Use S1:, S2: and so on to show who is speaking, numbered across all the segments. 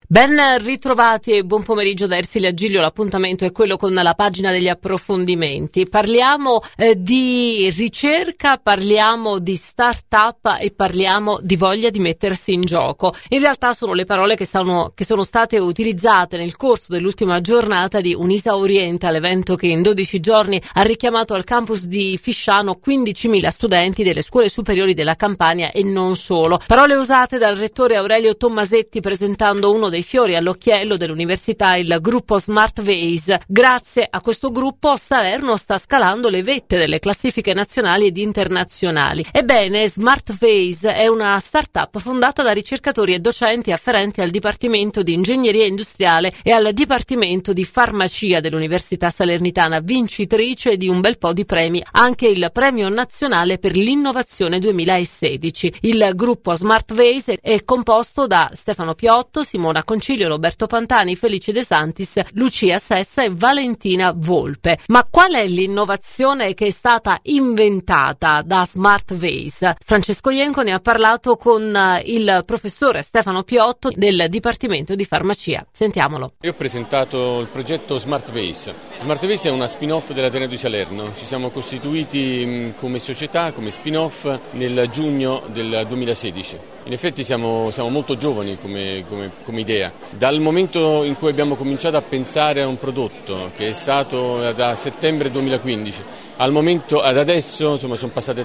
S1: Ben ritrovati e buon pomeriggio da Ersilia Giglio. L'appuntamento è quello con la pagina degli approfondimenti. Parliamo di ricerca, parliamo di start-up e parliamo di voglia di mettersi in gioco. In realtà sono le parole che sono state utilizzate nel corso dell'ultima giornata di Unisa Oriental, l'evento che in 12 giorni ha richiamato al campus di Fisciano 15.000 studenti delle scuole superiori della Campania e non solo. Parole usate dal rettore Aurelio Tommasetti presentando uno dei fiori all'occhiello dell'università, il gruppo Smart Vase. Grazie a questo gruppo Salerno sta scalando le vette delle classifiche nazionali ed internazionali. Ebbene, Smart Vase è una start-up fondata da ricercatori e docenti afferenti al Dipartimento di Ingegneria Industriale e al Dipartimento di Farmacia dell'Università Salernitana, vincitrice di un bel po' di premi, anche il Premio Nazionale per l'Innovazione 2016. Il gruppo Smart Vase è composto da Stefano Piotto, Simona Concilio, Roberto Pantani, Felice De Santis, Lucia Sessa e Valentina Volpe. Ma qual è l'innovazione che è stata inventata da Smart Vase? Francesco Ienco ne ha parlato con il professore Stefano Piotto del Dipartimento di Farmacia. Sentiamolo.
S2: Io ho presentato il progetto Smart Vase. Smart Vase è una spin-off dell'Ateneo di Salerno. Ci siamo costituiti come società, come spin-off nel giugno del 2016. In effetti siamo molto giovani come idea. Dal momento in cui abbiamo cominciato a pensare a un prodotto, che è stato da settembre 2015, ad adesso insomma sono passate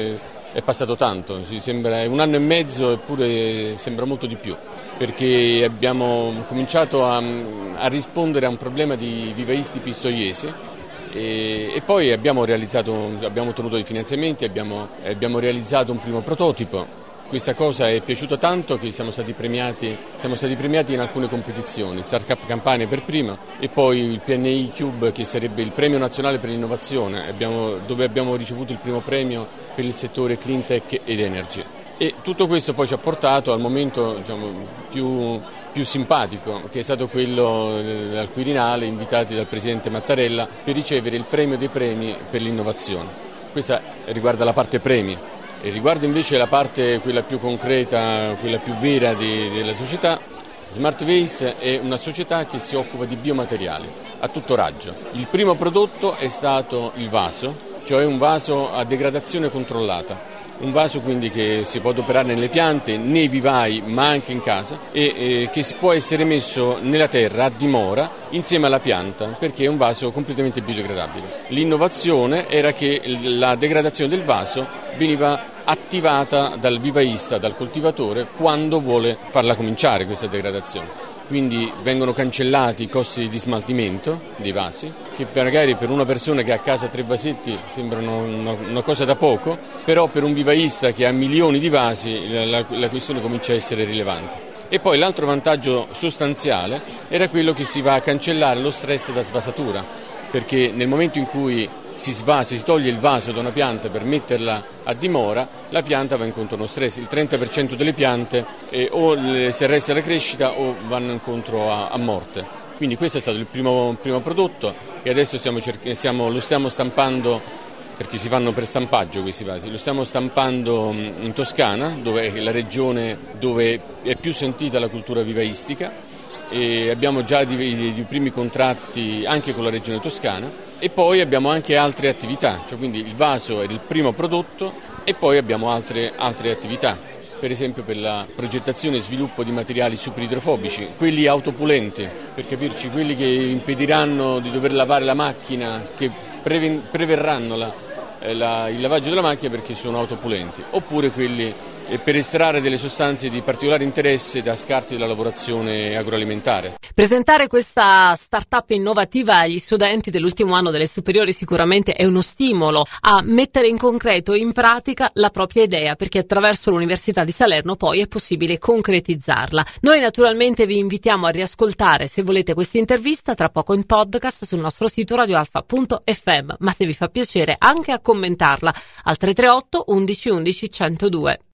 S2: è passato tanto, è un anno e mezzo eppure sembra molto di più, perché abbiamo cominciato a rispondere a un problema di vivaisti pistoiesi e poi abbiamo ottenuto dei finanziamenti, abbiamo realizzato un primo prototipo. Questa cosa è piaciuta tanto che siamo stati premiati in alcune competizioni, Startup Campania per prima e poi il PNI Cube, che sarebbe il premio nazionale per l'innovazione, dove abbiamo ricevuto il primo premio per il settore Clean Tech ed Energy. E tutto questo poi ci ha portato al momento più simpatico, che è stato quello al Quirinale, invitati dal Presidente Mattarella per ricevere il premio dei premi per l'innovazione. Questa riguarda la parte premi. E riguardo invece la parte quella più concreta, quella più vera della società, Smart Vase è una società che si occupa di biomateriali a tutto raggio. Il primo prodotto è stato il vaso, cioè un vaso a degradazione controllata. Un vaso quindi che si può adoperare nelle piante, nei vivai ma anche in casa e che può essere messo nella terra a dimora insieme alla pianta, perché è un vaso completamente biodegradabile. L'innovazione era che la degradazione del vaso veniva attivata dal vivaista, dal coltivatore, quando vuole farla cominciare questa degradazione. Quindi vengono cancellati i costi di smaltimento dei vasi, che magari per una persona che ha a casa 3 vasetti sembrano una cosa da poco, però per un vivaista che ha milioni di vasi la questione comincia a essere rilevante. E poi l'altro vantaggio sostanziale era quello che si va a cancellare lo stress da svasatura, perché nel momento in cui si toglie il vaso da una pianta per metterla a dimora, la pianta va incontro a uno stress. Il 30% delle piante o si arresta la crescita o vanno incontro a morte. Quindi questo è stato il primo prodotto e adesso lo stiamo stampando, perché si fanno per stampaggio questi vasi, lo stiamo stampando in Toscana, dove è la regione dove è più sentita la cultura vivaistica, e abbiamo già i primi contratti anche con la regione toscana e poi abbiamo anche altre attività, cioè quindi il vaso è il primo prodotto e poi abbiamo altre attività, per esempio per la progettazione e sviluppo di materiali superidrofobici, quelli autopulenti, per capirci, quelli che impediranno di dover lavare la macchina, che preverranno il lavaggio della macchina perché sono autopulenti, oppure quelli per estrarre delle sostanze di particolare interesse da scarti della lavorazione agroalimentare.
S1: Presentare questa startup innovativa agli studenti dell'ultimo anno delle superiori sicuramente è uno stimolo a mettere in concreto, in pratica, la propria idea, perché attraverso l'Università di Salerno poi è possibile concretizzarla. Noi naturalmente vi invitiamo a riascoltare, se volete, questa intervista tra poco in podcast sul nostro sito radioalfa.fm, ma se vi fa piacere anche a commentarla al 338 11 11 102.